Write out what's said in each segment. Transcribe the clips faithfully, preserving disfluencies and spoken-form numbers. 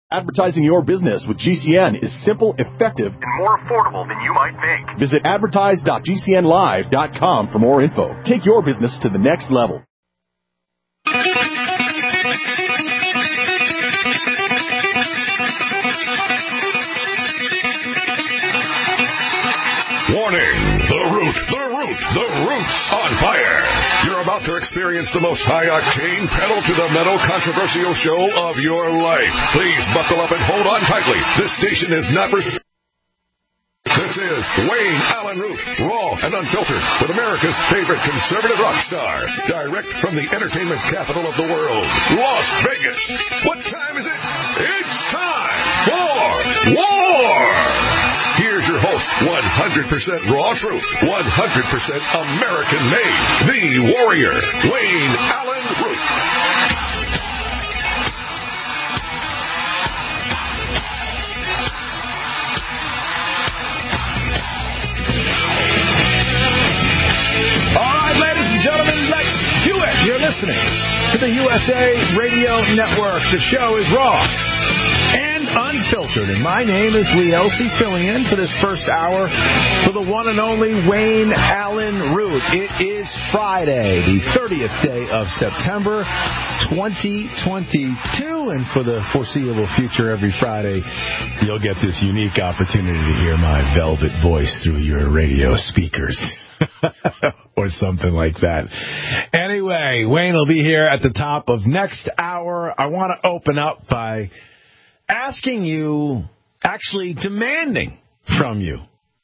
Advertising your business with G C N is simple, effective, and more affordable than you might think. Visit advertise dot g c n live dot com for more info. Take your business to the next level. Warning! The Root, the Root, the Root's on fire! You're about to experience the most high-octane, pedal-to-the-metal controversial show of your life. Please buckle up and hold on tightly. This station is not for... This is Wayne Allen Root, raw and unfiltered, with America's favorite conservative rock star. Direct from the entertainment capital of the world, Las Vegas. What time is it? It's time for war! Here's your host, one hundred percent raw truth, one hundred percent American-made, the warrior, Wayne Allen Root. All right, ladies and gentlemen, let's do it. You're listening to the U S A Radio Network. The show is raw and unfiltered, and my name is Lee Elsey, filling in for this first hour for the one and only Wayne Allen Root. It is Friday, the thirtieth day of September, twenty twenty-two, and for the foreseeable future, every Friday, you'll get this unique opportunity to hear my velvet voice through your radio speakers. Or something like that. Anyway, Wayne will be here at the top of next hour. I want to open up by asking you, actually demanding from you,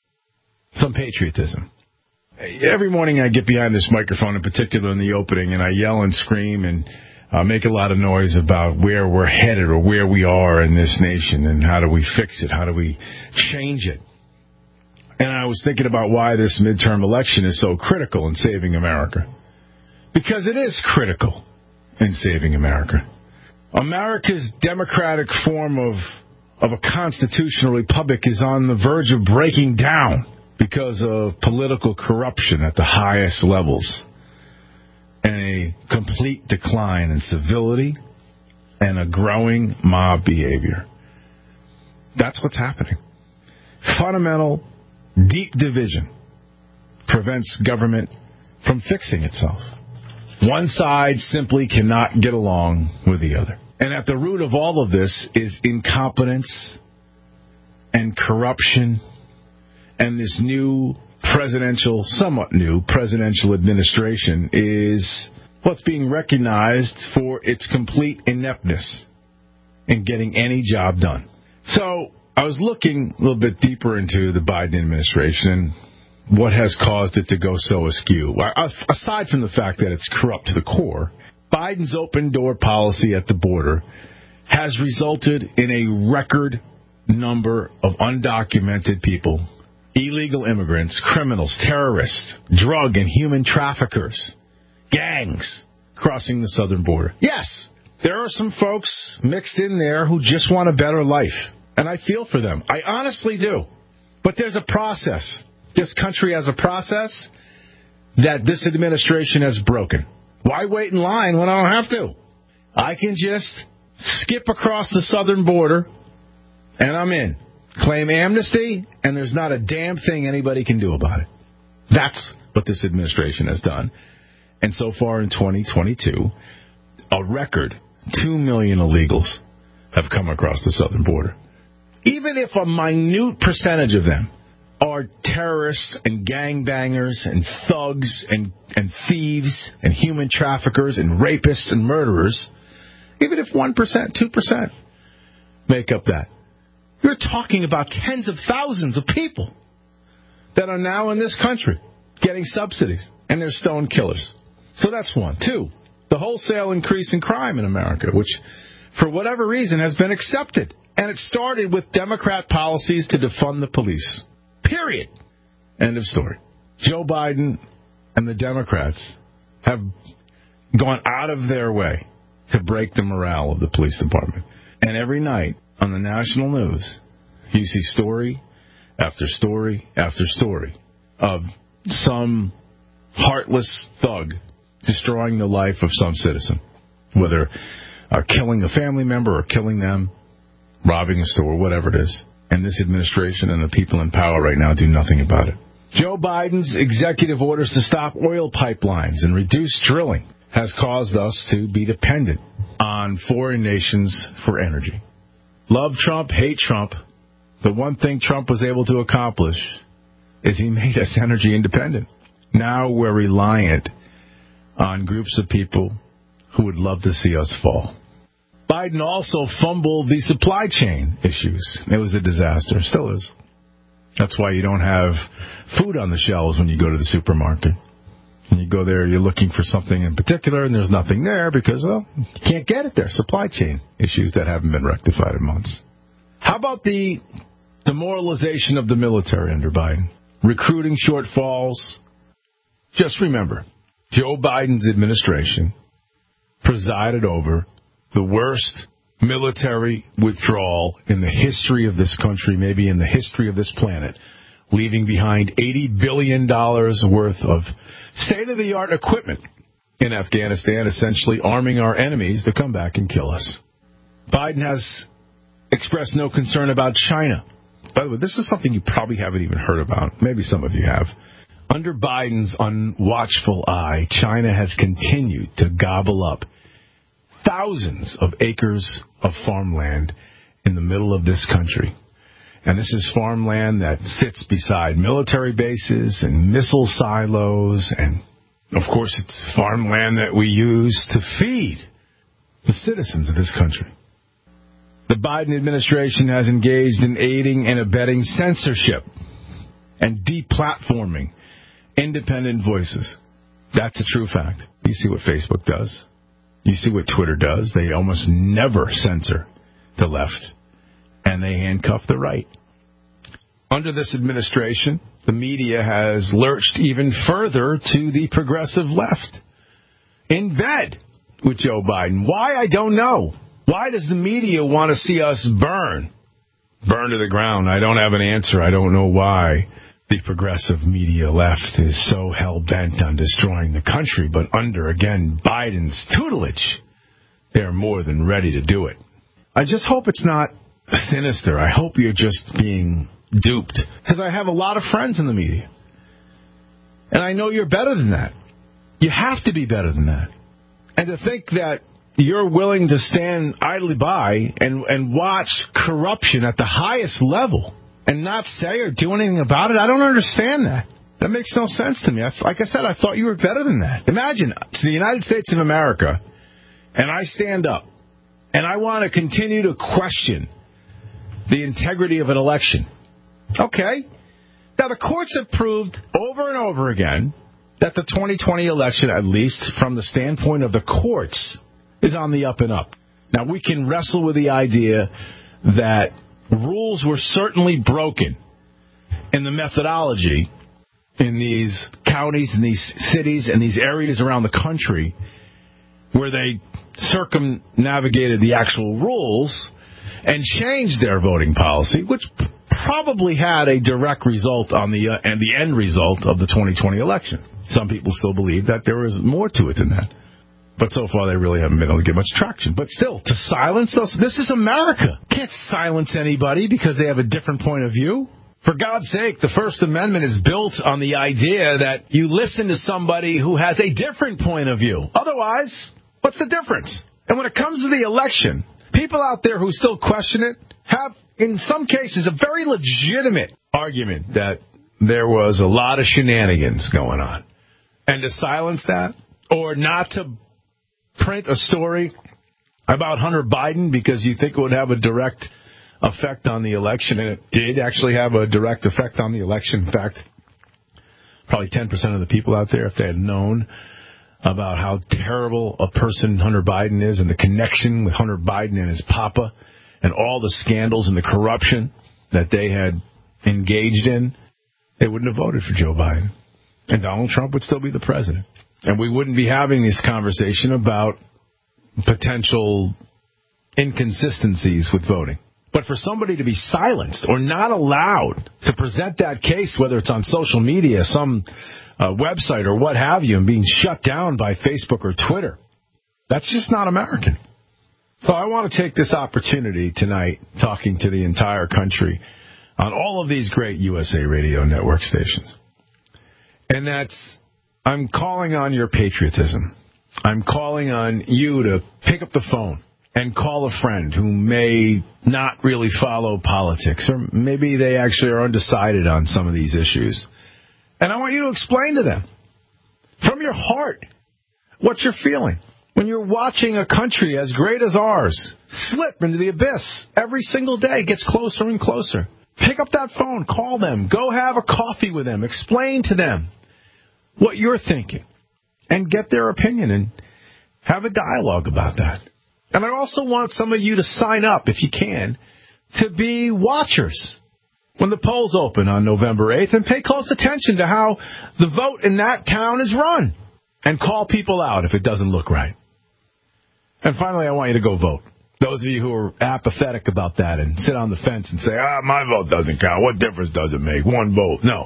some patriotism. Every morning I get behind this microphone, in particular in the opening, and I yell and scream and uh, make a lot of noise about where we're headed or where we are in this nation and how do we fix it, how do we change it. And I was thinking about why this midterm election is so critical in saving America. Because it is critical in saving America. America's democratic form of, of a constitutional republic is on the verge of breaking down because of political corruption at the highest levels and a complete decline in civility and a growing mob behavior. That's what's happening. Fundamental deep division prevents government from fixing itself. One side simply cannot get along with the other. And at the root of all of this is incompetence and corruption and this new presidential, somewhat new presidential administration is what's being recognized for its complete ineptness in getting any job done. So I was looking a little bit deeper into the Biden administration and what has caused it to go so askew. Aside from the fact that it's corrupt to the core, Biden's open-door policy at the border has resulted in a record number of undocumented people, illegal immigrants, criminals, terrorists, drug and human traffickers, gangs crossing the southern border. Yes, there are some folks mixed in there who just want a better life. And I feel for them. I honestly do. But there's a process. This country has a process that this administration has broken. Why wait in line when I don't have to? I can just skip across the southern border, and I'm in. Claim amnesty, and there's not a damn thing anybody can do about it. That's what this administration has done. And so far in twenty twenty-two, a record two million illegals have come across the southern border. Even if a minute percentage of them are terrorists and gangbangers and thugs and, and thieves and human traffickers and rapists and murderers, even if one percent, two percent make up that, you're talking about tens of thousands of people that are now in this country getting subsidies, and they're stone killers. So that's one. Two, the wholesale increase in crime in America, which for whatever reason has been accepted. And it started with Democrat policies to defund the police. Period. End of story. Joe Biden and the Democrats have gone out of their way to break the morale of the police department. And every night on the national news, you see story after story after story of some heartless thug destroying the life of some citizen, whether are killing a family member or killing them, robbing a store, whatever it is. And this administration and the people in power right now do nothing about it. Joe Biden's executive orders to stop oil pipelines and reduce drilling has caused us to be dependent on foreign nations for energy. Love Trump, hate Trump. The one thing Trump was able to accomplish is he made us energy independent. Now we're reliant on groups of people who would love to see us fall. Biden also fumbled the supply chain issues. It was a disaster. Still is. That's why you don't have food on the shelves when you go to the supermarket. When you go there, you're looking for something in particular, and there's nothing there because, well, you can't get it there. Supply chain issues that haven't been rectified in months. How about the demoralization of the military under Biden? Recruiting shortfalls. Just remember, Joe Biden's administration presided over the worst military withdrawal in the history of this country, maybe in the history of this planet, leaving behind eighty billion dollars worth of state-of-the-art equipment in Afghanistan, essentially arming our enemies to come back and kill us. Biden has expressed no concern about China. By the way, this is something you probably haven't even heard about. Maybe some of you have. Under Biden's unwatchful eye, China has continued to gobble up thousands of acres of farmland in the middle of this country. And this is farmland that sits beside military bases and missile silos. And, of course, it's farmland that we use to feed the citizens of this country. The Biden administration has engaged in aiding and abetting censorship and deplatforming independent voices. That's a true fact. You see what Facebook does. You see what Twitter does. They almost never censor the left, and they handcuff the right. Under this administration, the media has lurched even further to the progressive left. In bed with Joe Biden. Why? I don't know. Why does the media want to see us burn? Burn to the ground. I don't have an answer. I don't know why the progressive media left is so hell-bent on destroying the country. But under, again, Biden's tutelage, they're more than ready to do it. I just hope it's not sinister. I hope you're just being duped. Because I have a lot of friends in the media. And I know you're better than that. You have to be better than that. And to think that you're willing to stand idly by and, and watch corruption at the highest level and not say or do anything about it, I don't understand that. That makes no sense to me. I, like I said, I thought you were better than that. Imagine, it's the United States of America, and I stand up, and I want to continue to question the integrity of an election. Okay. Now, the courts have proved over and over again that the twenty twenty election, at least from the standpoint of the courts, is on the up and up. Now, we can wrestle with the idea that rules were certainly broken in the methodology in these counties, in these cities, and these areas around the country where they circumnavigated the actual rules and changed their voting policy, which probably had a direct result on the uh, and the end result of the twenty twenty election. Some people still believe that there was more to it than that. But so far, they really haven't been able to get much traction. But still, to silence us, this is America. Can't silence anybody because they have a different point of view. For God's sake, the First Amendment is built on the idea that you listen to somebody who has a different point of view. Otherwise, what's the difference? And when it comes to the election, people out there who still question it have, in some cases, a very legitimate argument that there was a lot of shenanigans going on. And to silence that, or not to print a story about Hunter Biden because you think it would have a direct effect on the election, and it did actually have a direct effect on the election. In fact, probably ten percent of the people out there, if they had known about how terrible a person Hunter Biden is and the connection with Hunter Biden and his papa and all the scandals and the corruption that they had engaged in, they wouldn't have voted for Joe Biden. And Donald Trump would still be the president. And we wouldn't be having this conversation about potential inconsistencies with voting. But for somebody to be silenced or not allowed to present that case, whether it's on social media, some uh, website or what have you, and being shut down by Facebook or Twitter, that's just not American. So I want to take this opportunity tonight, talking to the entire country on all of these great U S A Radio Network stations. And that's, I'm calling on your patriotism. I'm calling on you to pick up the phone and call a friend who may not really follow politics, or maybe they actually are undecided on some of these issues. And I want you to explain to them, from your heart, what you're feeling when you're watching a country as great as ours slip into the abyss every single day. It gets closer and closer. Pick up that phone, call them, go have a coffee with them, explain to them what you're thinking, and get their opinion and have a dialogue about that. And I also want some of you to sign up, if you can, to be watchers when the polls open on November eighth, and pay close attention to how the vote in that town is run, and call people out if it doesn't look right. And finally, I want you to go vote. Those of you who are apathetic about that and sit on the fence and say, ah, my vote doesn't count. What difference does it make? One vote. No.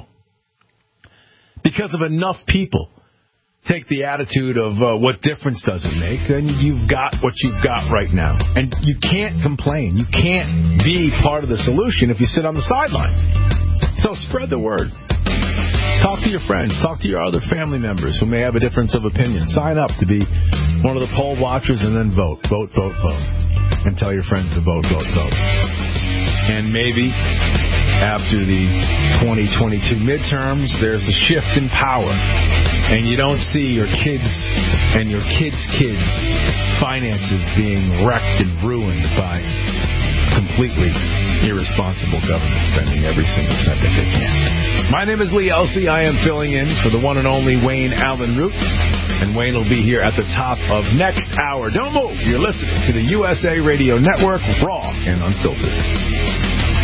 Because of enough people take the attitude of uh, what difference does it make, then you've got what you've got right now. And you can't complain. You can't be part of the solution if you sit on the sidelines. So spread the word. Talk to your friends. Talk to your other family members who may have a difference of opinion. Sign up to be one of the poll watchers and then vote. Vote, vote, vote. And tell your friends to vote, vote, vote. And maybe after the twenty twenty-two midterms, there's a shift in power. And you don't see your kids and your kids' kids' finances being wrecked and ruined by completely irresponsible government spending every single cent that they can. My name is Lee Elsey. I am filling in for the one and only Wayne Allen Root. And Wayne will be here at the top of next hour. Don't move. You're listening to the U S A Radio Network, raw and unfiltered.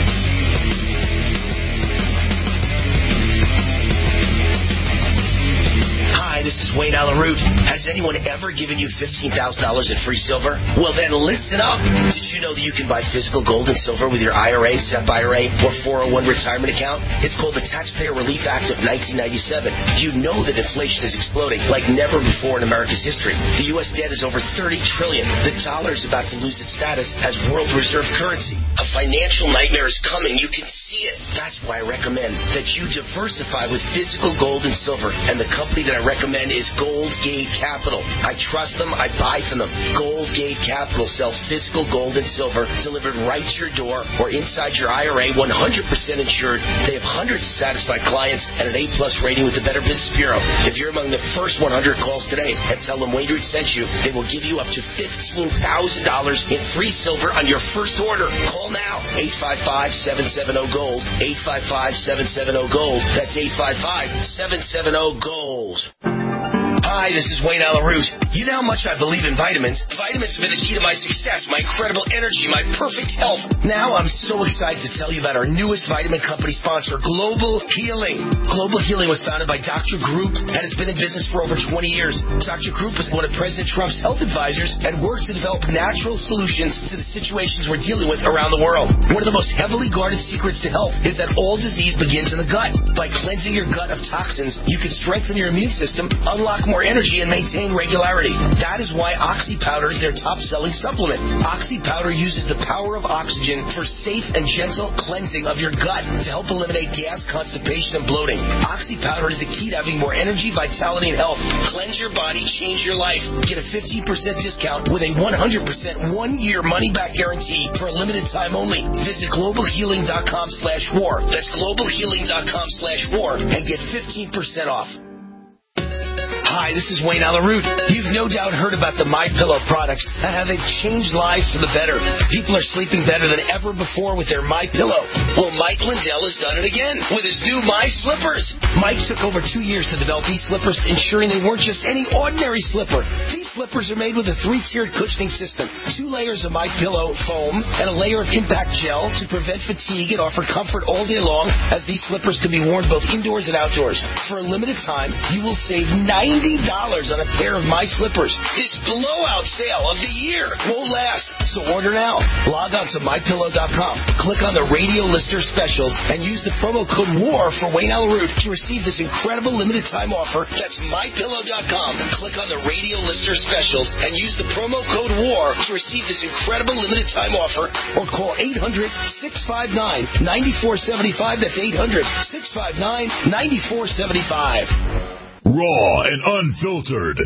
This is Wayne Allen Root. Has anyone ever given you fifteen thousand dollars in free silver? Well, then listen up. Did you know that you can buy physical gold and silver with your I R A, S E P I R A, or four oh one retirement account? It's called the Taxpayer Relief Act of nineteen ninety-seven. You know that inflation is exploding like never before in America's history. The U S debt is over thirty trillion dollars. The dollar is about to lose its status as world reserve currency. A financial nightmare is coming. You can see it. That's why I recommend that you diversify with physical gold and silver. And the company that I recommend is Goldgate Capital. I trust them. I buy from them. Goldgate Capital sells physical gold and silver delivered right to your door or inside your I R A, one hundred percent insured. They have hundreds of satisfied clients and an A-plus rating with the Better Business Bureau. If you're among the first one hundred calls today and tell them Wayne Root sent you, they will give you up to fifteen thousand dollars in free silver on your first order. Call now. eight five five, seven seven zero, GOLD. eight five five, seven seven zero, GOLD. That's eight five five, seven seven zero, GOLD. Hi, this is Wayne Allen Root. You know how much I believe in vitamins. Vitamins have been the key to my success, my incredible energy, my perfect health. Now I'm so excited to tell you about our newest vitamin company sponsor, Global Healing. Global Healing was founded by Doctor Group and has been in business for over twenty years. Doctor Group was one of President Trump's health advisors and works to develop natural solutions to the situations we're dealing with around the world. One of the most heavily guarded secrets to health is that all disease begins in the gut. By cleansing your gut of toxins, you can strengthen your immune system, unlock more energy, and maintain regularity. That is why Oxy Powder is their top-selling supplement. Oxy Powder uses the power of oxygen for safe and gentle cleansing of your gut to help eliminate gas, constipation, and bloating. Oxy Powder is the key to having more energy, vitality, and health. Cleanse your body, change your life. Get a fifteen percent discount with a one hundred percent one-year money-back guarantee for a limited time only. Visit global healing dot com slash war. That's global healing dot com slash war and get fifteen percent off. Hi, this is Wayne Allen Root. You've no doubt heard about the MyPillow products and how they've changed lives for the better. People are sleeping better than ever before with their MyPillow. Well, Mike Lindell has done it again with his new My Slippers. Mike took over two years to develop these slippers, ensuring they weren't just any ordinary slipper. These slippers are made with a three-tiered cushioning system, two layers of MyPillow foam, and a layer of impact gel to prevent fatigue and offer comfort all day long, as these slippers can be worn both indoors and outdoors. For a limited time, you will save ninety seventy dollars on a pair of my slippers. This blowout sale of the year won't last, so order now. Log on to my pillow dot com, click on the radio lister specials, and use the promo code WAR for Wayne Allyn Root to receive this incredible limited time offer. That's my pillow dot com. Click on the radio lister specials and use the promo code WAR to receive this incredible limited time offer, or call eight hundred, six five nine, nine four seven five. That's eight hundred, six five nine, nine four seven five. Raw and unfiltered.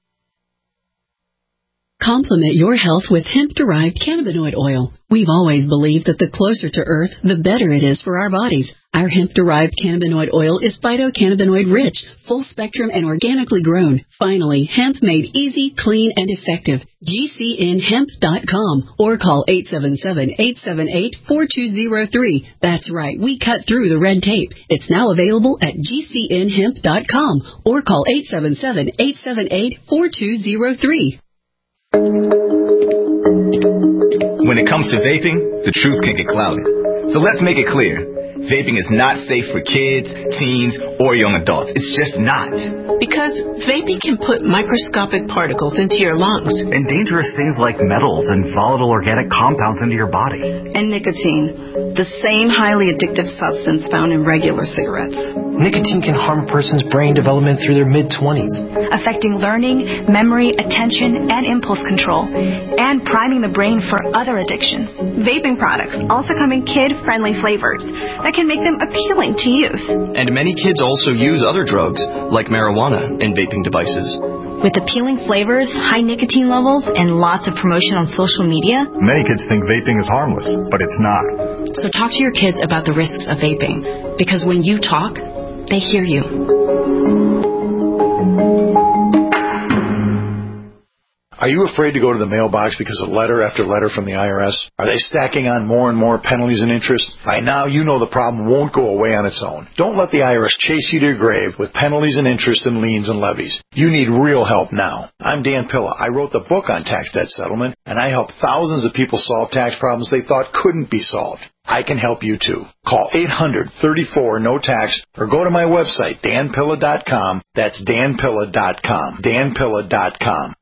Complement your health with hemp-derived cannabinoid oil. We've always believed that the closer to Earth, the better it is for our bodies. Our hemp-derived cannabinoid oil is phytocannabinoid-rich, full-spectrum, and organically grown. Finally, hemp made easy, clean, and effective. G C N hemp dot com or call eight seven seven, eight seven eight, four two zero three. That's right, we cut through the red tape. It's now available at G C N hemp dot com or call eight seven seven, eight seven eight, four two zero three. When it comes to vaping, the truth can get clouded. So let's make it clear. Vaping is not safe for kids, teens, or young adults. It's just not. Because vaping can put microscopic particles into your lungs. And dangerous things like metals and volatile organic compounds into your body. And nicotine, the same highly addictive substance found in regular cigarettes. Nicotine can harm a person's brain development through their mid-twenties. Affecting learning, memory, attention, and impulse control. And priming the brain for other addictions. Vaping products also come in kid-friendly flavors that can make them appealing to youth. And many kids also use other drugs, like marijuana, in vaping devices. With appealing flavors, high nicotine levels, and lots of promotion on social media, many kids think vaping is harmless, but it's not. So talk to your kids about the risks of vaping, because when you talk, they hear you. Are you afraid to go to the mailbox because of letter after letter from the I R S? Are they stacking on more and more penalties and interest? By now, you know the problem won't go away on its own. Don't let the I R S chase you to your grave with penalties and interest and liens and levies. You need real help now. I'm Dan Pilla. I wrote the book on tax debt settlement, and I helped thousands of people solve tax problems they thought couldn't be solved. I can help you too. Call eight hundred, thirty-four, no tax or go to my website, dan pilla dot com. That's dan pilla dot com. dan pilla dot com.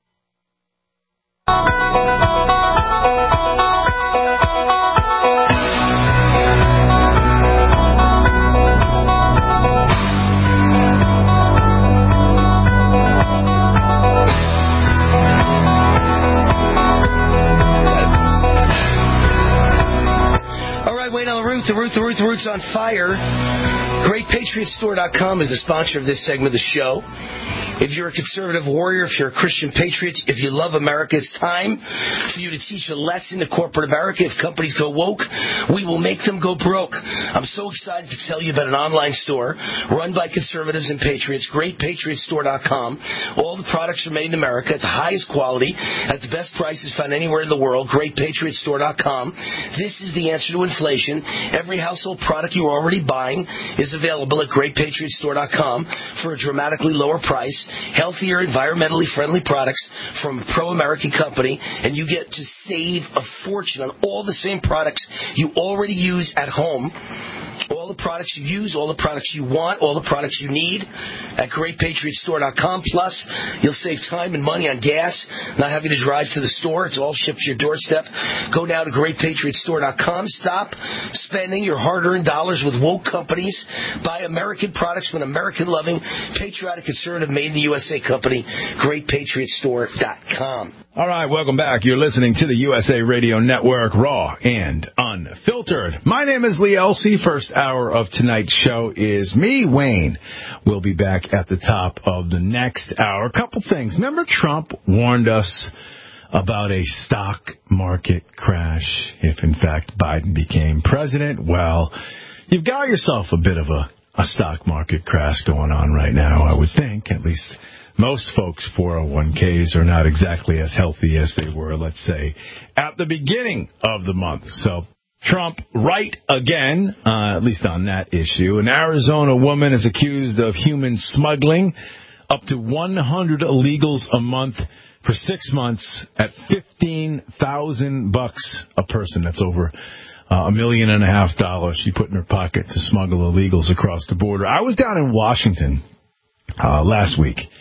All right, Wayne Allyn Root, the Root, the Root, the Root's on fire. Great Patriot Store dot com is the sponsor of this segment of the show. If you're a conservative warrior, if you're a Christian patriot, if you love America, it's time for you to teach a lesson to corporate America. If companies go woke, we will make them go broke. I'm so excited to tell you about an online store run by conservatives and patriots, Great Patriot Store dot com. All the products are made in America at the highest quality, at the best prices found anywhere in the world, Great Patriot Store dot com. This is the answer to inflation. Every household product you're already buying is available at Great Patriot Store dot com for a dramatically lower price. Healthier, environmentally friendly products from a pro-American company, and you get to save a fortune on all the same products you already use at home. All the products you use, all the products you want, all the products you need at Great Patriot Store dot com. Plus, you'll save time and money on gas, not having to drive to the store. It's all shipped to your doorstep. Go now to Great Patriot Store dot com. Stop spending your hard-earned dollars with woke companies. Buy American products from an American-loving, patriotic, conservative, made-in-the-U S A company, Great Patriot Store dot com. All right, welcome back. You're listening to the U S A Radio Network, raw and unfiltered. My name is Lee Elsey. First hour of tonight's show is me, Wayne. We'll be back at the top of the next hour. A couple things. Remember Trump warned us about a stock market crash if, in fact, Biden became president? Well, you've got yourself a bit of a, a stock market crash going on right now, I would think. At least most folks' four oh one k's are not exactly as healthy as they were, let's say, at the beginning of the month. So Trump right again, uh, at least on that issue. An Arizona woman is accused of human smuggling up to one hundred illegals a month for six months at fifteen thousand bucks a person. That's over uh, a million and a half dollars she put in her pocket to smuggle illegals across the border. I was down in Washington uh, last week,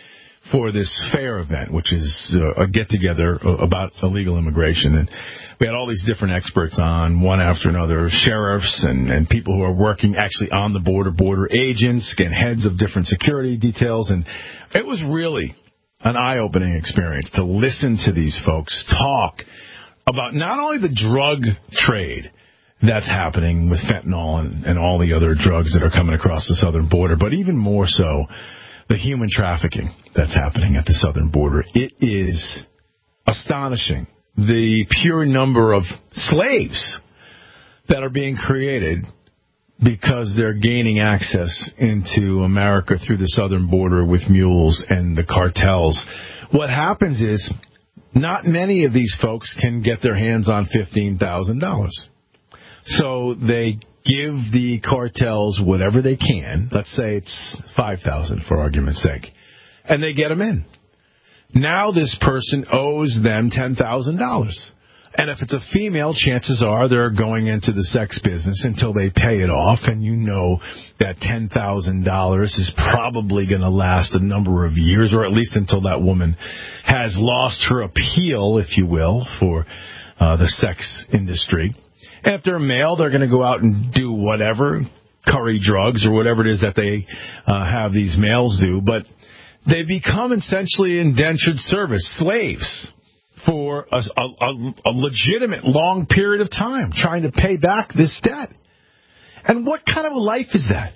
for this fair event, which is uh, a get-together about illegal immigration. And we had all these different experts on, one after another, sheriffs and, and people who are working actually on the border, border agents, and heads of different security details. And it was really an eye-opening experience to listen to these folks talk about not only the drug trade that's happening with fentanyl and, and all the other drugs that are coming across the southern border, but even more so, the human trafficking that's happening at the southern border. It is astonishing, the pure number of slaves that are being created because they're gaining access into America through the southern border with mules and the cartels. What happens is not many of these folks can get their hands on fifteen thousand dollars. So they give the cartels whatever they can. Let's say it's five thousand dollars for argument's sake. And they get them in. Now this person owes them ten thousand dollars. And if it's a female, chances are they're going into the sex business until they pay it off. And you know that ten thousand dollars is probably going to last a number of years, or at least until that woman has lost her appeal, if you will, for uh, the sex industry. And if they're male, they're going to go out and do whatever, curry drugs or whatever it is that they uh, have these males do. But they become essentially indentured service, slaves, for a, a, a legitimate long period of time, trying to pay back this debt. And what kind of a life is that?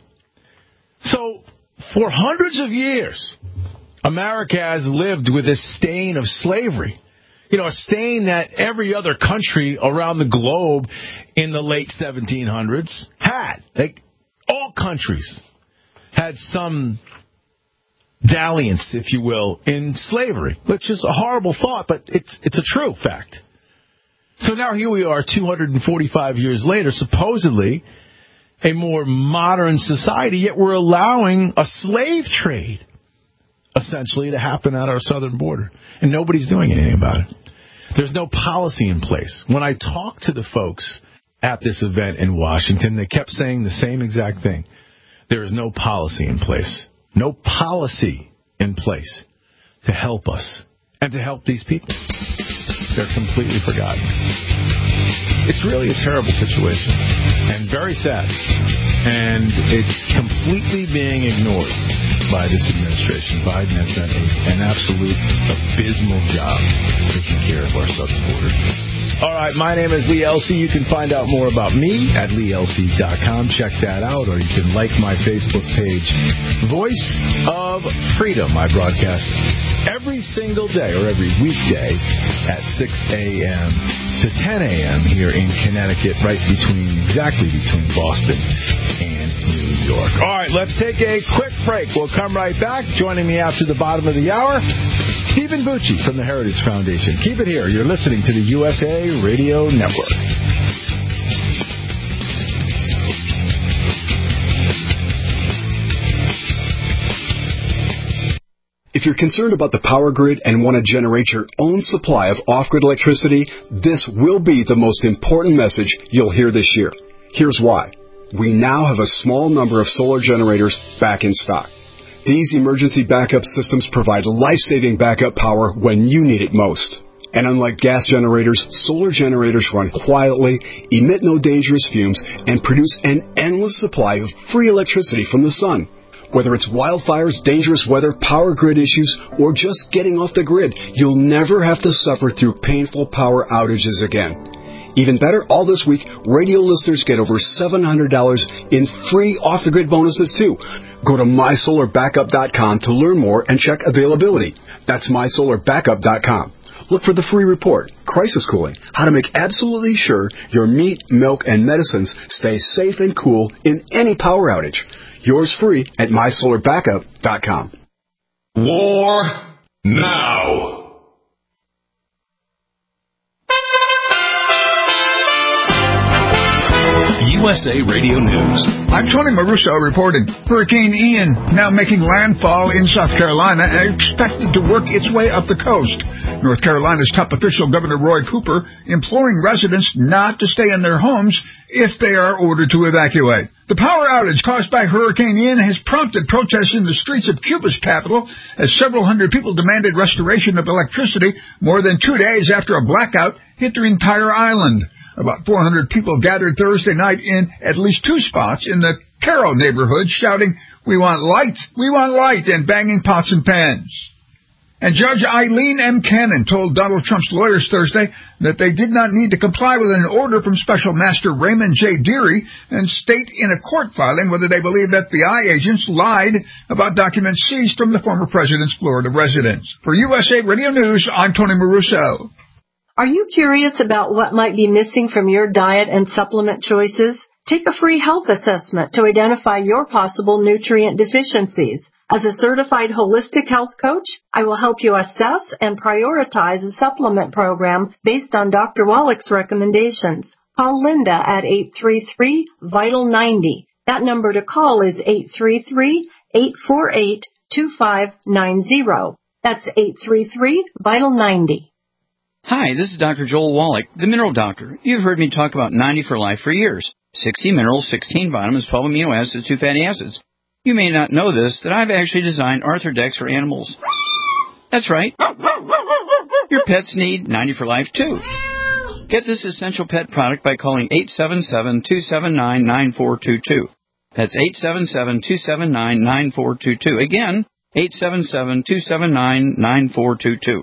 So for hundreds of years, America has lived with this stain of slavery. You know, a stain that every other country around the globe in the late seventeen hundreds had. Like, all countries had some dalliance, if you will, in slavery, which is a horrible thought, but it's it's a true fact. So now here we are, two hundred forty-five years later, supposedly a more modern society, yet we're allowing a slave trade, essentially, to happen at our southern border. And nobody's doing anything about it. There's no policy in place. When I talked to the folks at this event in Washington, they kept saying the same exact thing. There is no policy in place. No policy in place to help us and to help these people. They're completely forgotten. It's really a terrible situation and very sad. And it's completely being ignored by this administration. Biden has done a, an absolute abysmal job taking care of our southern border. All right, my name is Lee Elsey. You can find out more about me at lee elsey dot com. Check that out, or you can like my Facebook page, Voice of Freedom. I broadcast every single day, or every weekday, at six a.m. to ten a.m. here in Connecticut, right between, exactly between Boston and New York. All right, let's take a quick break. We'll come right back. Joining me after the bottom of the hour, Stephen Bucci from the Heritage Foundation. Keep it here. You're listening to the U S A Radio Network. If you're concerned about the power grid and want to generate your own supply of off-grid electricity, this will be the most important message you'll hear this year. Here's why. We now have a small number of solar generators back in stock. These emergency backup systems provide life-saving backup power when you need it most. And unlike gas generators, solar generators run quietly, emit no dangerous fumes, and produce an endless supply of free electricity from the sun. Whether it's wildfires, dangerous weather, power grid issues, or just getting off the grid, you'll never have to suffer through painful power outages again. Even better, all this week, radio listeners get over seven hundred dollars in free off-the-grid bonuses, too. Go to my solar backup dot com to learn more and check availability. That's my solar backup dot com. Look for the free report, Crisis Cooling, how to make absolutely sure your meat, milk, and medicines stay safe and cool in any power outage. Yours free at my solar backup dot com. War now. U S A Radio News. I'm Tony Maruso reporting. Hurricane Ian, now making landfall in South Carolina and expected to work its way up the coast. North Carolina's top official, Governor Roy Cooper, imploring residents not to stay in their homes if they are ordered to evacuate. The power outage caused by Hurricane Ian has prompted protests in the streets of Cuba's capital as several hundred people demanded restoration of electricity more than two days after a blackout hit the entire island. About four hundred people gathered Thursday night in at least two spots in the Caro neighborhood shouting, "We want light, we want light," and banging pots and pans. And Judge Eileen M. Cannon told Donald Trump's lawyers Thursday that they did not need to comply with an order from Special Master Raymond J. Dearie and state in a court filing whether they believe F B I agents lied about documents seized from the former president's Florida residence. For U S A Radio News, I'm Tony Maruso. Are you curious about what might be missing from your diet and supplement choices? Take a free health assessment to identify your possible nutrient deficiencies. As a certified holistic health coach, I will help you assess and prioritize a supplement program based on Doctor Wallach's recommendations. Call Linda at eight three three, vital ninety. That number to call is eight three three, eight four eight, two five nine zero. That's eight three three, vital ninety. Hi, this is Doctor Joel Wallach, the Mineral Doctor. You've heard me talk about ninety for Life for years. sixty minerals, sixteen vitamins, twelve amino acids, two fatty acids. You may not know this, that I've actually designed Arthrodex for animals. That's right. Your pets need ninety for Life, too. Get this essential pet product by calling eight seven seven, two seven nine, nine four two two. That's eight seven seven, two seven nine, nine four two two. Again, eight seven seven, two seven nine, nine four two two.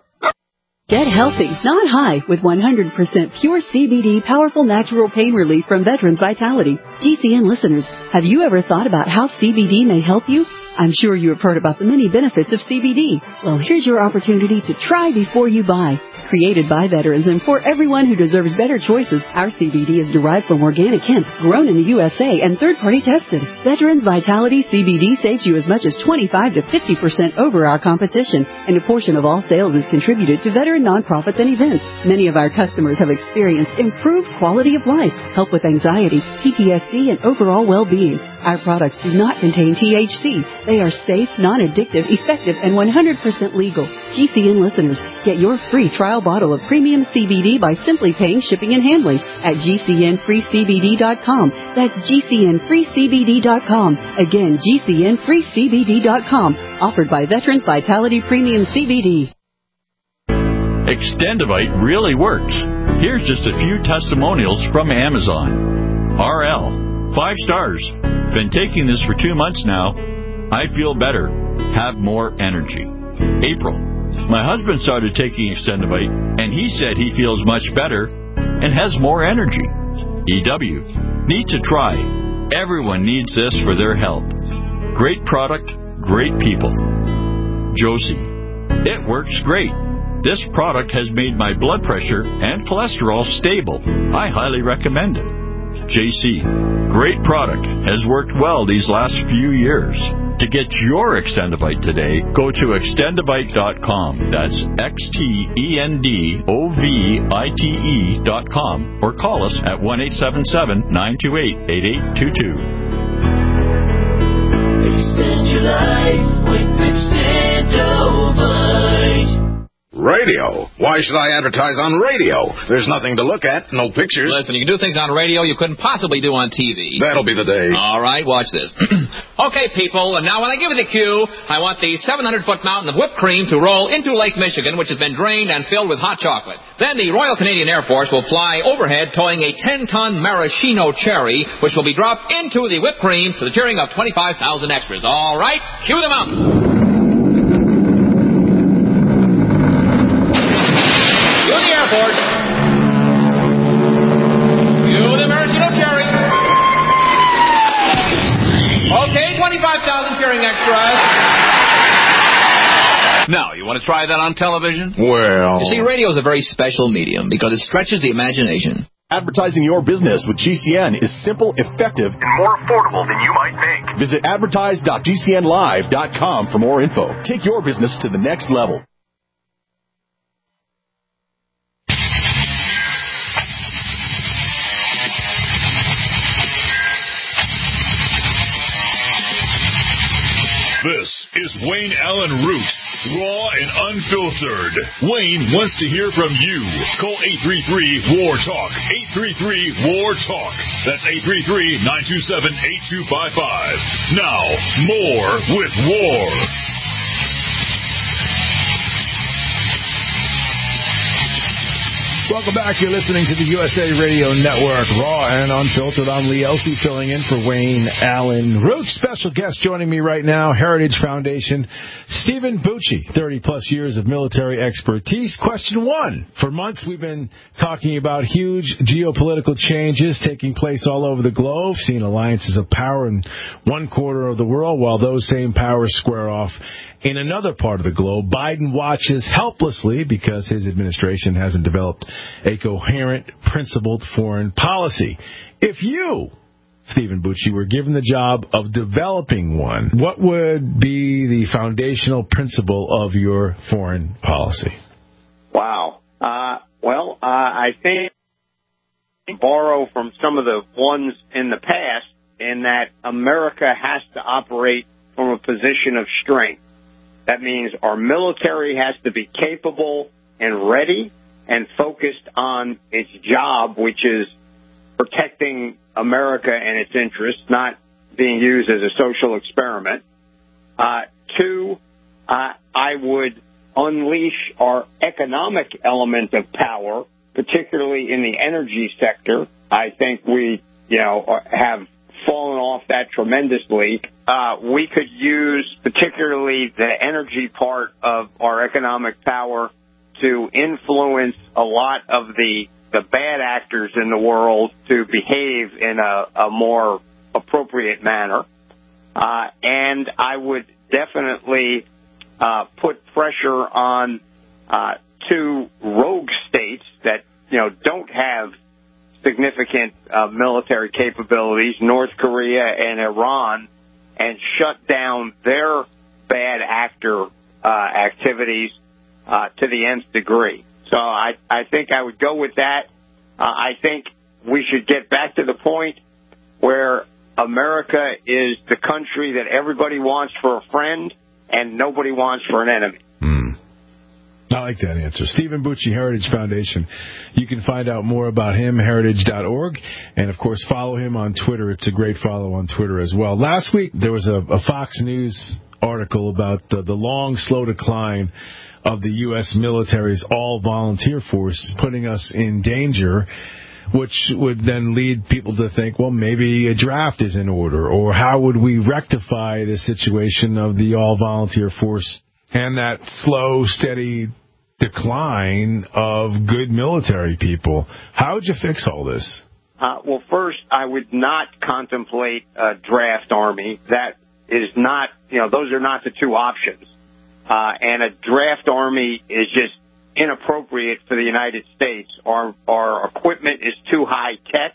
Get healthy, not high, with one hundred percent pure C B D powerful natural pain relief from Veterans Vitality. G C N listeners, have you ever thought about how C B D may help you? I'm sure you have heard about the many benefits of C B D. Well, here's your opportunity to try before you buy. Created by veterans and for everyone who deserves better choices, our C B D is derived from organic hemp, grown in the U S A and third-party tested. Veterans Vitality C B D saves you as much as twenty-five to fifty percent over our competition, and a portion of all sales is contributed to veteran nonprofits and events. Many of our customers have experienced improved quality of life, help with anxiety, P T S D, and overall well-being. Our products do not contain T H C. They are safe, non-addictive, effective, and one hundred percent legal. G C N listeners, get your free trial bottle of premium C B D by simply paying shipping and handling at G C N free C B D dot com. That's G C N free C B D dot com. Again, G C N free C B D dot com. Offered by Veterans Vitality Premium C B D. Extendivite really works. Here's just a few testimonials from Amazon. R L, five stars. Been taking this for two months now. I feel better. Have more energy. April, my husband started taking Extendivite, and he said he feels much better and has more energy. E W, need to try. Everyone needs this for their health. Great product, great people. Josie, it works great. This product has made my blood pressure and cholesterol stable. I highly recommend it. J C, great product, has worked well these last few years. To get your Extendivite today, go to extendivite dot com. That's X T E N D O V I T E dot com, or call us at one eight seven seven, nine two eight, eight eight two two. Extend your life with Extendivite. Radio? Why should I advertise on radio? There's nothing to look at, no pictures. Listen, you can do things on radio you couldn't possibly do on T V. That'll be the day. All right, watch this. Okay, people, and now when I give you the cue, I want the seven hundred foot mountain of whipped cream to roll into Lake Michigan, which has been drained and filled with hot chocolate. Then the Royal Canadian Air Force will fly overhead towing a ten ton maraschino cherry, which will be dropped into the whipped cream to the cheering of twenty-five thousand extras. All right, cue the mountain. Airport. Cue the maraschino cherry. Okay, twenty-five thousand cheering extras. Now, you want to try that on television? Well... You see, radio is a very special medium because it stretches the imagination. Advertising your business with G C N is simple, effective, and more affordable than you might think. Visit advertise dot G C N live dot com for more info. Take your business to the next level. This is Wayne Allen Root, Raw and unfiltered. Wayne wants to hear from you. Call eight three three, W A R, TALK. eight three three, W A R, TALK. That's eight three three, nine two seven, eight two five five. Now, more with War. Welcome back. You're listening to the U S A Radio Network, Raw and Unfiltered. I'm Lee Elsey, filling in for Wayne Allen Root. Special guest joining me right now, Heritage Foundation, Stephen Bucci, thirty-plus years of military expertise. Question one. For months, we've been talking about huge geopolitical changes taking place all over the globe, seeing alliances of power in one quarter of the world, while those same powers square off in another part of the globe. Biden watches helplessly because his administration hasn't developed a coherent, principled foreign policy. If you, Stephen Bucci, were given the job of developing one, what would be the foundational principle of your foreign policy? Wow. Uh, well, uh, I think borrow from some of the ones in the past in that America has to operate from a position of strength. That means our military has to be capable and ready and focused on its job, which is protecting America and its interests, not being used as a social experiment. Uh, two, uh, I would unleash our economic element of power, particularly in the energy sector. I think we, you know, have fallen off that tremendously. Uh, we could use particularly the energy part of our economic power to influence a lot of the, the bad actors in the world to behave in a, a more appropriate manner. Uh, and I would definitely uh, put pressure on uh, two rogue states that, you know, don't have significant uh, military capabilities, North Korea and Iran, and shut down their bad actor uh, activities uh, to the nth degree. So I, I think I would go with that. Uh, I think we should get back to the point where America is the country that everybody wants for a friend and nobody wants for an enemy. Mm. I like that answer. Stephen Bucci, Heritage Foundation. You can find out more about him, heritage dot org. And, of course, follow him on Twitter. It's a great follow on Twitter as well. Last week, there was a, a Fox News article about the, the long, slow decline of the U S military's all-volunteer force, putting us in danger, which would then lead people to think, well, maybe a draft is in order, or how would we rectify the situation of the all-volunteer force and that slow, steady decline of good military people? How would you fix all this? Uh, well, first, I would not contemplate a draft army. That is not, you know, those are not the two options. Uh, and a draft army is just inappropriate for the United States. Our, our equipment is too high tech,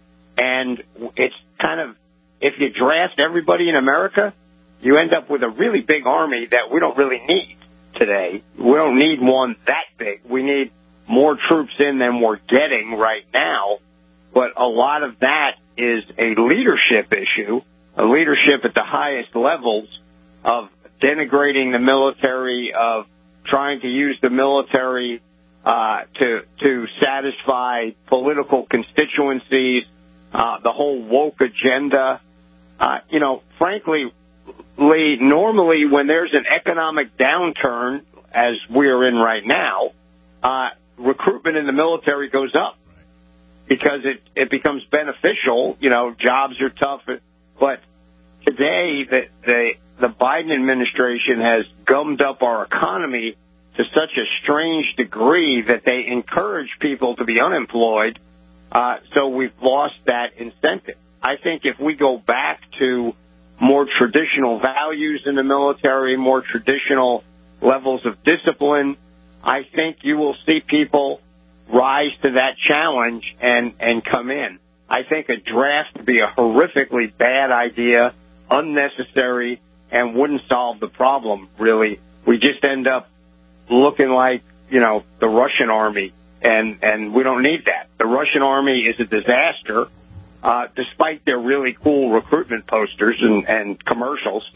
and it's kind of, if you draft everybody in America, you end up with a really big army that we don't really need today. We don't need one that big. We need more troops in than we're getting right now. But a lot of that is a leadership issue, a leadership at the highest levels of denigrating the military, of trying to use the military uh, to to satisfy political constituencies, uh, the whole woke agenda. Uh, you know, frankly, Lee, normally when there's an economic downturn, as we're in right now, uh, recruitment in the military goes up because it, it becomes beneficial. You know, jobs are tough. But today, the, the, the Biden administration has gummed up our economy to such a strange degree that they encourage people to be unemployed. Uh, so we've lost that incentive. I think if we go back to more traditional values in the military, more traditional levels of discipline, I think you will see people rise to that challenge and, and come in. I think a draft would be a horrifically bad idea, unnecessary, and wouldn't solve the problem, really. We just end up looking like, you know, the Russian army, and, and we don't need that. The Russian army is a disaster. Uh, despite their really cool recruitment posters and, and commercials.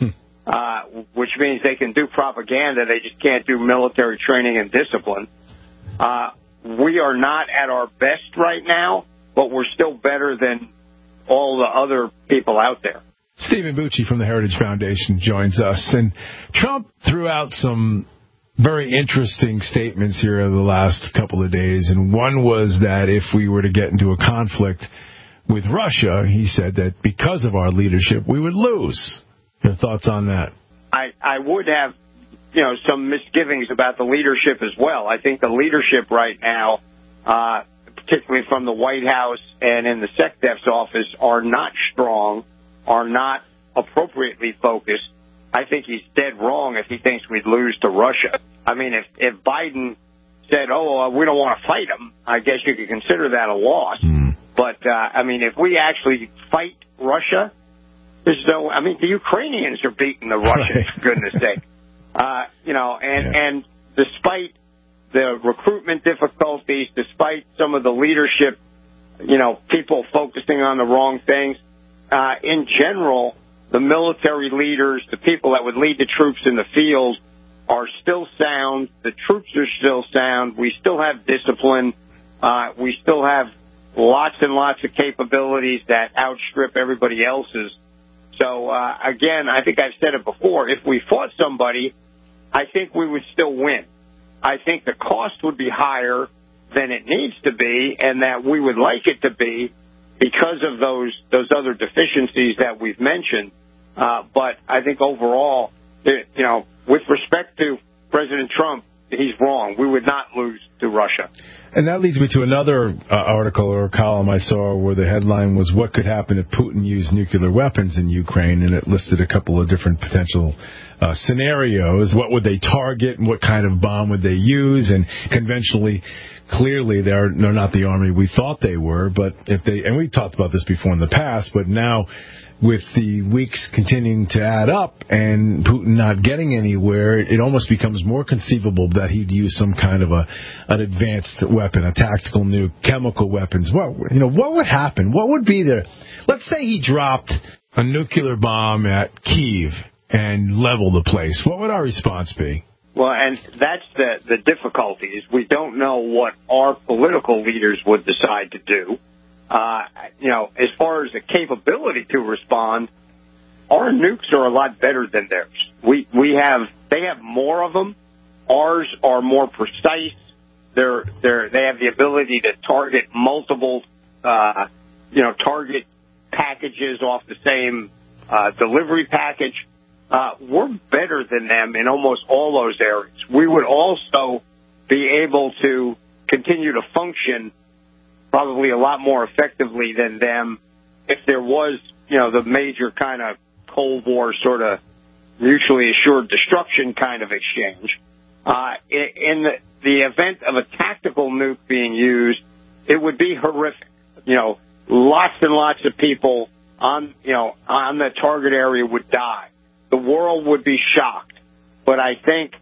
uh, which means they can do propaganda. They just can't do military training and discipline. Uh, we are not at our best right now, but we're still better than all the other people out there. Stephen Bucci from the Heritage Foundation joins us. And Trump threw out some very interesting statements here over the last couple of days. And one was that if we were to get into a conflict with Russia, he said that because of our leadership, we would lose. Your thoughts on that? I, I would have, you know, some misgivings about the leadership as well. I think the leadership right now, uh, particularly from the White House and in the SecDef's office, are not strong, are not appropriately focused. I think he's dead wrong if he thinks we'd lose to Russia. I mean, if, if Biden said, oh, uh, we don't want to fight them, I guess you could consider that a loss. Mm. But, uh, I mean, if we actually fight Russia, there's no, I mean, the Ukrainians are beating the Russians, for goodness sake. Uh, you know, and, yeah. and despite the recruitment difficulties, despite some of the leadership, you know, people focusing on the wrong things, uh, in general, the military leaders, the people that would lead the troops in the field are still sound. The troops are still sound. We still have discipline. Uh, we still have lots and lots of capabilities that outstrip everybody else's. So, uh, again, I think I've said it before. If we fought somebody, I think we would still win. I think the cost would be higher than it needs to be and that we would like it to be because of those those other deficiencies that we've mentioned. Uh, but I think overall, it, you know, with respect to President Trump, he's wrong. We would not lose to Russia. And that leads me to another uh, article or column I saw where the headline was, what could happen if Putin used nuclear weapons in Ukraine? And it listed a couple of different potential uh, scenarios. What would they target and what kind of bomb would they use? And conventionally, clearly, they're, they're not the army we thought they were. But if they, and we talked about this before in the past, but now with the weeks continuing to add up and Putin not getting anywhere, it almost becomes more conceivable that he'd use some kind of a an advanced weapon, a tactical nuke, chemical weapons. What you know, what would happen? What would be the? Let's say he dropped a nuclear bomb at Kyiv and leveled the place. What would our response be? Well, and that's the the difficulty is we don't know what our political leaders would decide to do. Uh, you know, as far as the capability to respond, our nukes are a lot better than theirs. We we have they have more of them. Ours are more precise. They're they're they have the ability to target multiple, uh, you know, target packages off the same uh, delivery package. Uh, we're better than them in almost all those areas. We would also be able to continue to function probably a lot more effectively than them if there was, you know, the major kind of Cold War sort of mutually assured destruction kind of exchange. Uh, in the, the event of a tactical nuke being used, it would be horrific. You know, lots and lots of people on, you know, on the target area would die. The world would be shocked. But I think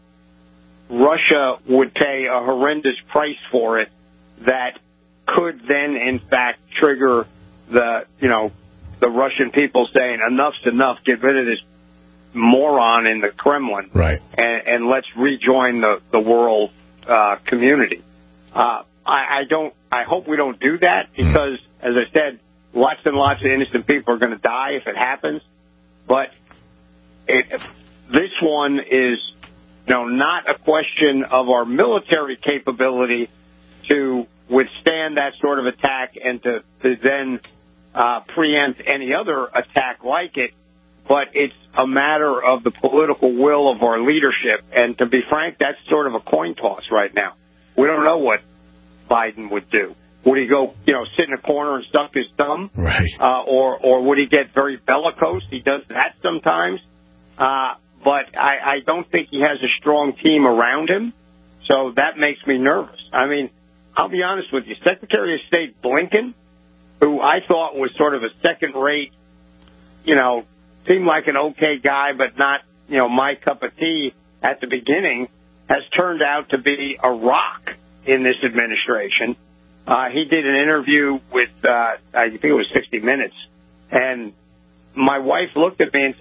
Russia would pay a horrendous price for it that could then, in fact, trigger the, you know, the Russian people saying, enough's enough, get rid of this moron in the Kremlin. Right. And, and let's rejoin the, the world uh, community. Uh, I, I don't, I hope we don't do that because, mm. as I said, lots and lots of innocent people are going to die if it happens. But it, this one is, you know, not a question of our military capability to withstand that sort of attack and to, to then uh, preempt any other attack like it, but it's a matter of the political will of our leadership. And to be frank, that's sort of a coin toss right now. We don't know what Biden would do. Would he go, you know, sit in a corner and suck his thumb? Right. Uh, or, or would he get very bellicose? He does that sometimes. Uh, but I, I don't think he has a strong team around him. So that makes me nervous. I mean, I'll be honest with you. Secretary of State Blinken, who I thought was sort of a second-rate, you know, seemed like an okay guy, but not, you know, my cup of tea at the beginning, has turned out to be a rock in this administration. Uh, he did an interview with, uh, I think it was sixty minutes, and my wife looked at me and said,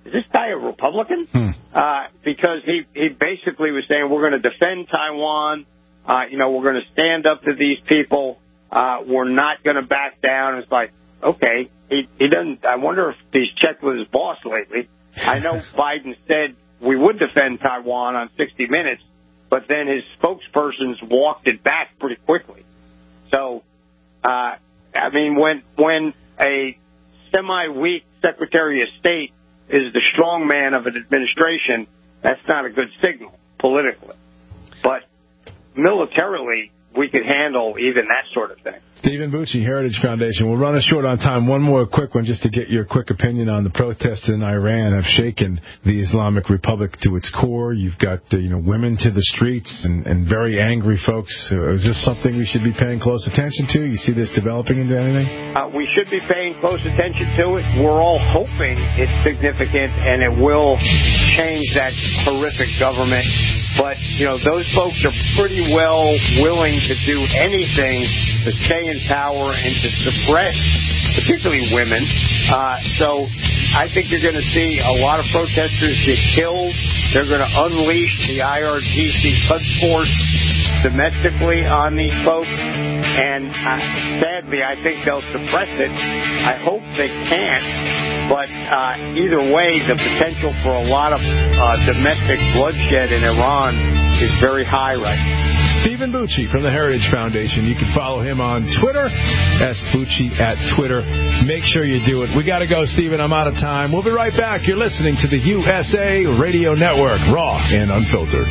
is this guy a Republican? Hmm. Uh, because he, he basically was saying, we're going to defend Taiwan. Uh, you know, we're going to stand up to these people. Uh, we're not going to back down. It's like, okay, he, he doesn't, I wonder if he's checked with his boss lately. I know Biden said we would defend Taiwan on sixty minutes, but then his spokespersons walked it back pretty quickly. So, uh, I mean, when, when a semi-weak Secretary of State is the strong man of an administration, that's not a good signal politically. But militarily, we could handle even that sort of thing. Stephen Bucci, Heritage Foundation. We'll run us short on time. One more quick one just to get your quick opinion on the protests in Iran have shaken the Islamic Republic to its core. You've got uh, you know women to the streets and, and very angry folks. Uh, is this something we should be paying close attention to? You see this developing into anything? Uh, we should be paying close attention to it. We're all hoping it's significant and it will change that horrific government. But, you know, those folks are pretty well willing to do anything to stay in power and to suppress, particularly women. Uh, so I think you're going to see a lot of protesters get killed. They're going to unleash the I R G C Quds Force domestically on these folks. And uh, sadly, I think they'll suppress it. I hope they can't. But uh, either way, the potential for a lot of uh, domestic bloodshed in Iran is very high right now. Stephen Bucci from the Heritage Foundation. You can follow him on Twitter, S. Bucci at Twitter. Make sure you do it. We got to go, Stephen. I'm out of time. We'll be right back. You're listening to the U S A Radio Network, raw and unfiltered.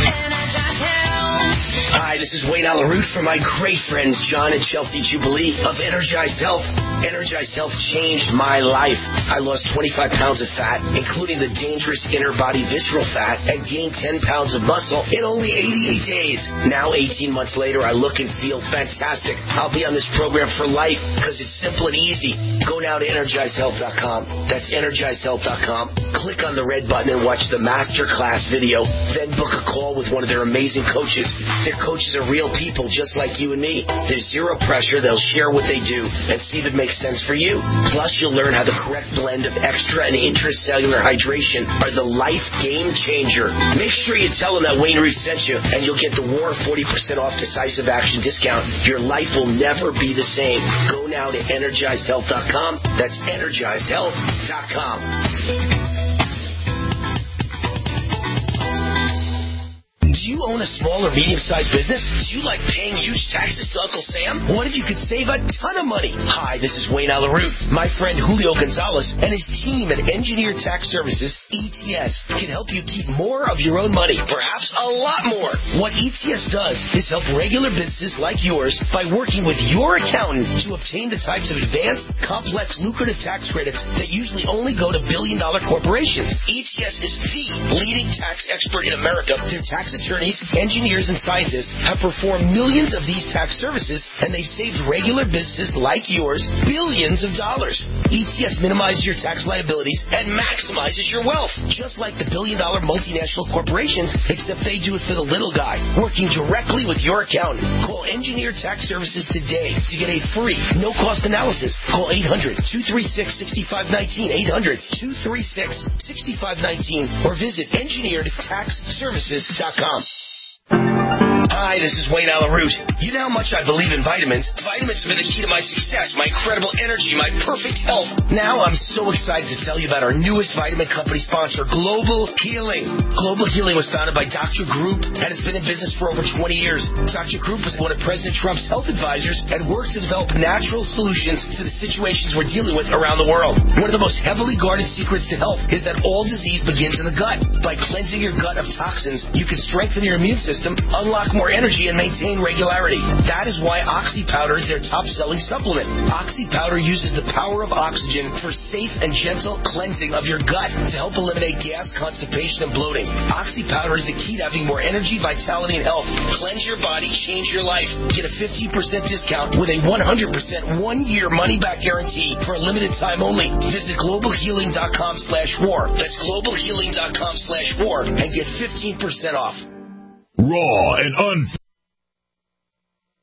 Hi, this is Wayne Alaroot from my great friends John and Chelsea Jubilee of Energized Health. Energized Health changed my life. I lost twenty-five pounds of fat, including the dangerous inner body visceral fat, and gained ten pounds of muscle in only eighty-eight days. Now, eighteen months later, I look and feel fantastic. I'll be on this program for life because it's simple and easy. Go now to energized health dot com. That's energized health dot com. Click on the red button and watch the masterclass video. Then book a call with one of their amazing coaches. Their coaches are real people just like you and me. There's zero pressure. They'll share what they do and see if it makes sense for you. Plus, you'll learn how the correct blend of extra and intracellular hydration are the life game changer. Make sure you tell them that Wayne Root sent you, and you'll get the War forty percent off decisive action discount. Your life will never be the same. Go now to energized health dot com. That's energized health dot com. Do you own a small or medium-sized business? Do you like paying huge taxes to Uncle Sam? What if you could save a ton of money? Hi, this is Wayne Alaroot. My friend Julio Gonzalez and his team at Engineered Tax Services, E T S, can help you keep more of your own money, perhaps a lot more. What E T S does is help regular businesses like yours by working with your accountant to obtain the types of advanced, complex, lucrative tax credits that usually only go to billion-dollar corporations. E T S is the leading tax expert in America. Their tax attorneys, engineers, and scientists have performed millions of these tax services, and they've saved regular businesses like yours billions of dollars. E T S minimizes your tax liabilities and maximizes your wealth, just like the billion-dollar multinational corporations, except they do it for the little guy, working directly with your accountant. Call Engineered Tax Services today to get a free, no-cost analysis. Call eight hundred, two three six, six five one nine, eight hundred, two three six, six five one nine, or visit engineered tax services dot com. Hi, this is Wayne Alaroot. You know how much I believe in vitamins. Vitamins have been the key to my success, my incredible energy, my perfect health. Now I'm so excited to tell you about our newest vitamin company sponsor, Global Healing. Global Healing was founded by Doctor Group and has been in business for over twenty years. Doctor Group was one of President Trump's health advisors and works to develop natural solutions to the situations we're dealing with around the world. One of the most heavily guarded secrets to health is that all disease begins in the gut. By cleansing your gut of toxins, you can strengthen your immune system, unlock more energy, and maintain regularity. That is why Oxy Powder is their top-selling supplement. Oxy Powder uses the power of oxygen for safe and gentle cleansing of your gut to help eliminate gas, constipation, and bloating. Oxy Powder is the key to having more energy, vitality, and health. Cleanse your body, change your life. Get a fifteen percent discount with a one hundred percent one-year money-back guarantee for a limited time only. Visit global healing dot com slash war. That's global healing dot com slash war and get fifteen percent off. Raw and un...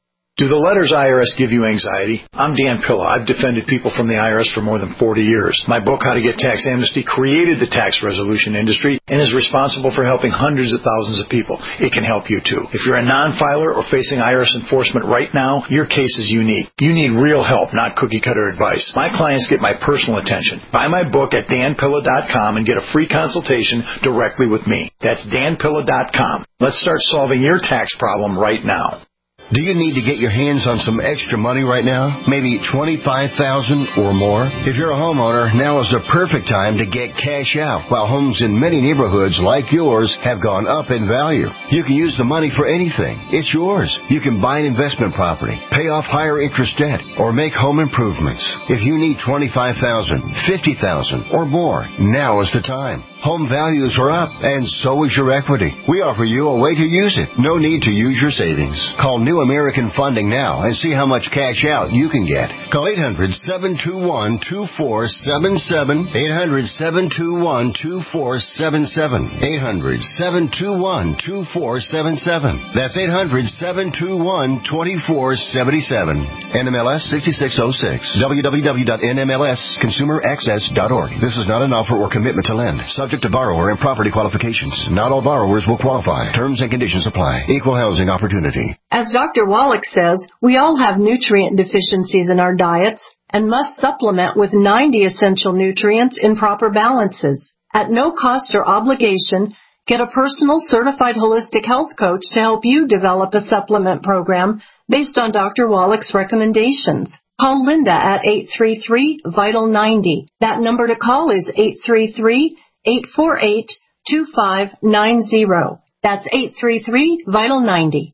Do the letters I R S give you anxiety? I'm Dan Pilla. I've defended people from the I R S for more than forty years. My book, How to Get Tax Amnesty, created the tax resolution industry and is responsible for helping hundreds of thousands of people. It can help you too. If you're a non-filer or facing I R S enforcement right now, your case is unique. You need real help, not cookie-cutter advice. My clients get my personal attention. Buy my book at dan pilla dot com and get a free consultation directly with me. That's dan pilla dot com. Let's start solving your tax problem right now. Do you need to get your hands on some extra money right now? Maybe twenty-five thousand dollars or more? If you're a homeowner, now is the perfect time to get cash out while homes in many neighborhoods like yours have gone up in value. You can use the money for anything. It's yours. You can buy an investment property, pay off higher interest debt, or make home improvements. If you need twenty-five thousand dollars, fifty thousand dollars or more, now is the time. Home values are up, and so is your equity. We offer you a way to use it. No need to use your savings. Call New American Funding now and see how much cash out you can get. Call eight hundred, seven two one, two four seven seven, eight hundred, seven two one, two four seven seven, eight hundred, seven two one, two four seven seven. That's eight hundred, seven two one, two four seven seven. N M L S sixty-six oh six. w w w dot n m l s consumer access dot org. This is not an offer or commitment to lend. Subject to borrower and property qualifications. Not all borrowers will qualify. Terms and conditions apply. Equal housing opportunity. As Doctor Wallach says, we all have nutrient deficiencies in our diets and must supplement with ninety essential nutrients in proper balances. At no cost or obligation, get a personal certified holistic health coach to help you develop a supplement program based on Doctor Wallach's recommendations. Call Linda at eight three three, vital ninety. That number to call is eight three three, eight four eight, two five nine zero. That's eight three three, vital ninety.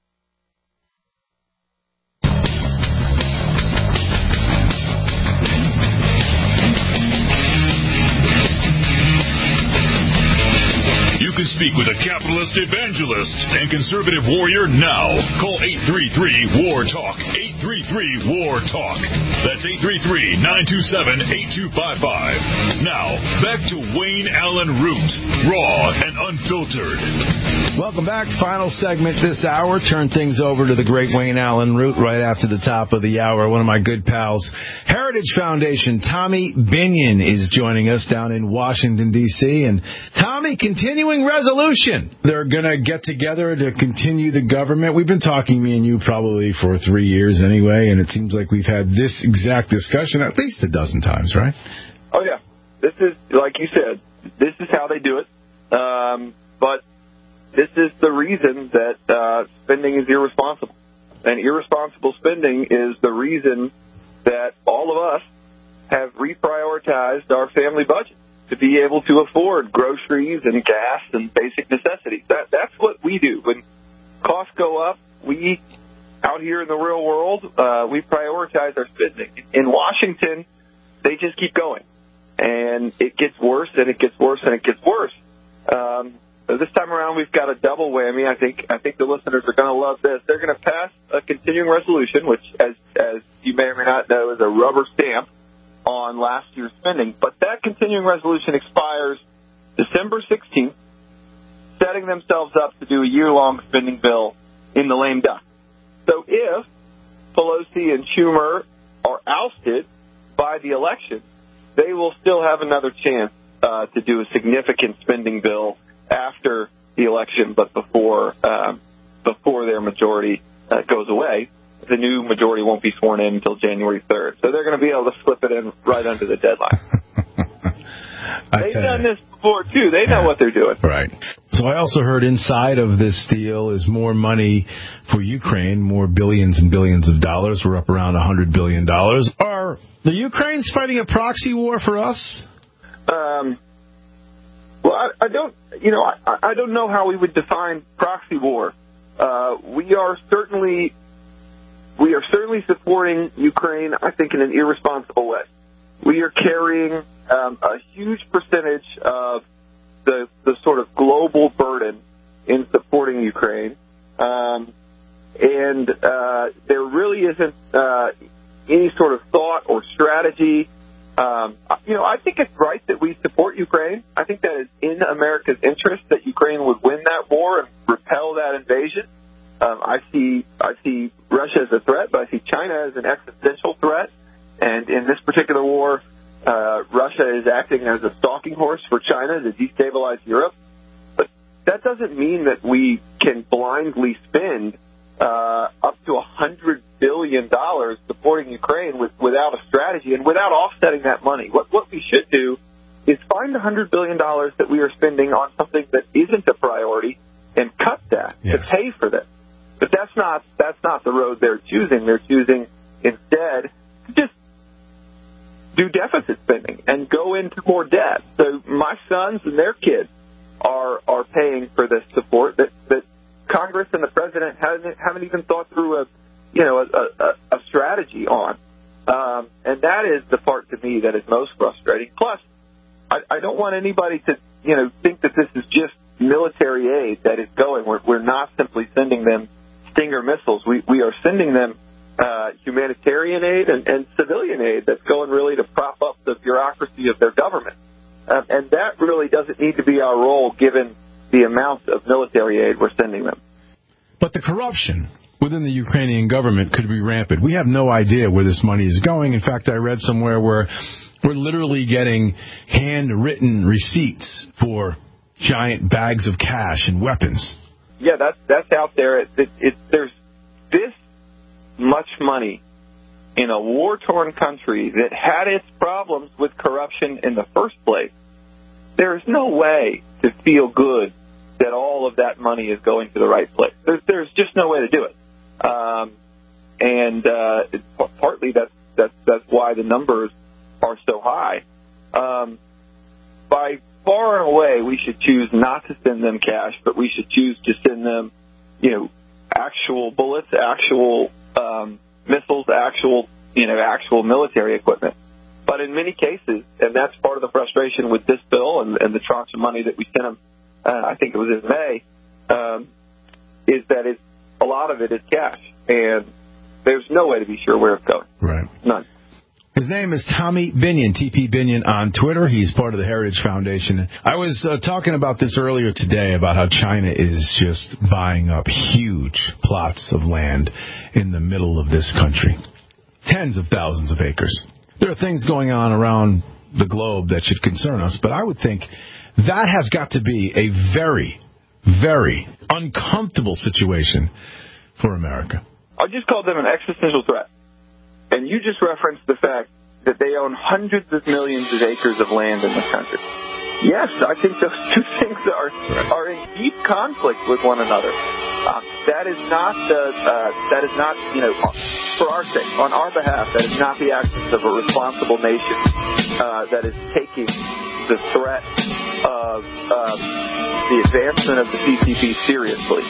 You can speak with a capitalist evangelist and conservative warrior now. Call eight three three, W A R TALK. eight three three, W A R TALK. That's eight three three, nine two seven, eight two five five. Now, back to Wayne Allen Root, raw and unfiltered. Welcome back. Final segment this hour. Turn things over to the great Wayne Allen Root right after the top of the hour. One of my good pals, Heritage Foundation, Tommy Binion, is joining us down in Washington, D C And Tommy, continuing resolution. They're going to get together to continue the government. We've been talking, me and you, probably for three years anyway, and it seems like we've had this exact discussion at least a dozen times, right? Oh, yeah. This is, like you said, this is how they do it. Um, but this is the reason that uh, spending is irresponsible. And irresponsible spending is the reason that all of us have reprioritized our family budget to be able to afford groceries and gas and basic necessities. That That's what we do. When costs go up, we, out here in the real world, uh, we prioritize our spending. In Washington, they just keep going. And it gets worse, and it gets worse, and it gets worse. Um, this time around, we've got a double whammy. I think I think the listeners are going to love this. They're going to pass a continuing resolution, which, as as you may or may not know, is a rubber stamp on last year's spending. But that continuing resolution expires December sixteenth, setting themselves up to do a year-long spending bill in the lame duck. So if Pelosi and Schumer are ousted by the election, they will still have another chance uh, to do a significant spending bill after the election, but before um, before their majority uh, goes away. The new majority won't be sworn in until January third. So they're going to be able to slip it in right under the deadline. They've done this before, too. They know what they're doing. Right. So I also heard inside of this deal is more money for Ukraine, more billions and billions of dollars. We're up around one hundred billion dollars. Are the Ukrainians fighting a proxy war for us? Um, well, I, I don't, you know, I, I don't know how we would define proxy war. Uh, we are certainly, we are certainly supporting Ukraine, I think, in an irresponsible way. We are carrying um, a huge percentage of the the sort of global burden in supporting Ukraine, um, and uh, there really isn't uh, any sort of thought or strategy. Um, you know, I think it's right that we support Ukraine. I think that is in America's interest that Ukraine would win that war and repel that invasion. Um, I see I see Russia as a threat, but I see China as an existential threat. And in this particular war, uh, Russia is acting as a stalking horse for China to destabilize Europe. But that doesn't mean that we can blindly spend uh, up to one hundred billion dollars supporting Ukraine with, without a strategy and without offsetting that money. What, what we should do is find one hundred billion dollars that we are spending on something that isn't a priority and cut that yes. to pay for this. But that's not that's not the road they're choosing. They're choosing instead to just do deficit spending and go into more debt. So my sons and their kids are are paying for this support that, that Congress and the president hasn't haven't even thought through a you know a, a, a strategy on. Um, and that is the part to me that is most frustrating. Plus, I, I don't want anybody to you know think that this is just military aid that is going. We're, we're not simply sending them Stinger missiles. We we are sending them uh, humanitarian aid and, and civilian aid that's going really to prop up the bureaucracy of their government. Uh, and that really doesn't need to be our role given the amount of military aid we're sending them. But the corruption within the Ukrainian government could be rampant. We have no idea where this money is going. In fact, I read somewhere where we're literally getting handwritten receipts for giant bags of cash and weapons. Yeah, that's that's out there. It, it, it, there's this much money in a war-torn country that had its problems with corruption in the first place. There is no way to feel good that all of that money is going to the right place. There's, there's just no way to do it. Um, and uh, it, partly that's, that's, that's why the numbers are so high. Um, by far and away, we should choose not to send them cash, but we should choose to send them, you know, actual bullets, actual um, missiles, actual, you know, actual military equipment. But in many cases, and that's part of the frustration with this bill and, and the tranche of money that we sent them, uh, I think it was in May, um, is that it's, a lot of it is cash, and there's no way to be sure where it's going. Right. None. His name is Tommy Binion, T P Binion on Twitter. He's part of the Heritage Foundation. I was uh, talking about this earlier today about how China is just buying up huge plots of land in the middle of this country. Tens of thousands of acres. There are things going on around the globe that should concern us, but I would think that has got to be a very, very uncomfortable situation for America. I just called them an existential threat. And you just referenced the fact that they own hundreds of millions of acres of land in this country. Yes, I think those two things are right. are in deep conflict with one another. Uh, that is not the uh, that is not you know for our sake, on our behalf, that is not the actions of a responsible nation uh, that is taking the threat of um, the advancement of the C C P seriously.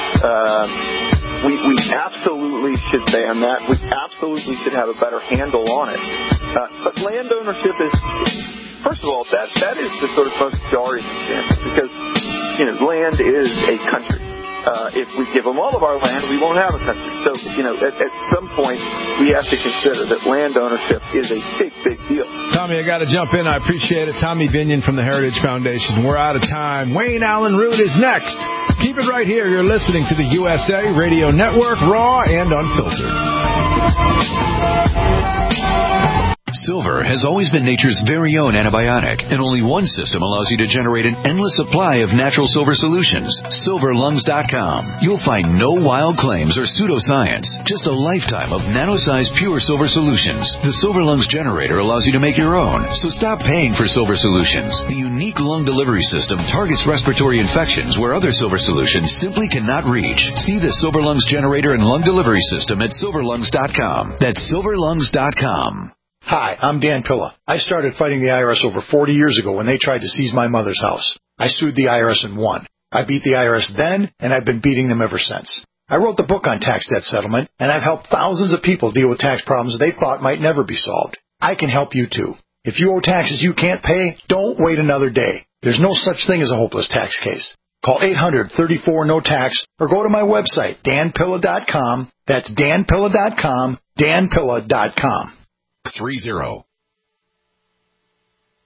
Um, We, we absolutely should ban that. We absolutely should have a better handle on it. Uh, but land ownership is, first of all, that that is the sort of most jarring example because, you know, land is a country. Uh, if we give them all of our land, we won't have a country. So, you know, at, at some point, we have to consider that land ownership is a big, big deal. Tommy, I got to jump in. I appreciate it. Tommy Binion from the Heritage Foundation. We're out of time. Wayne Allen Root is next. Keep it right here. You're listening to the U S A Radio Network, raw and unfiltered. Silver has always been nature's very own antibiotic, and only one system allows you to generate an endless supply of natural silver solutions. silver lungs dot com. You'll find no wild claims or pseudoscience, just a lifetime of nano-sized pure silver solutions. The Silver Lungs generator allows you to make your own, so stop paying for silver solutions. The unique lung delivery system targets respiratory infections where other silver solutions simply cannot reach. See the Silver Lungs generator and lung delivery system at silver lungs dot com. That's silver lungs dot com. Hi, I'm Dan Pilla. I started fighting the I R S over forty years ago when they tried to seize my mother's house. I sued the I R S and won. I beat the I R S then, and I've been beating them ever since. I wrote the book on tax debt settlement, and I've helped thousands of people deal with tax problems they thought might never be solved. I can help you too. If you owe taxes you can't pay, don't wait another day. There's no such thing as a hopeless tax case. Call eight hundred, thirty-four, no tax or go to my website, dan pilla dot com. That's dan pilla dot com, dan pilla dot com. Three zero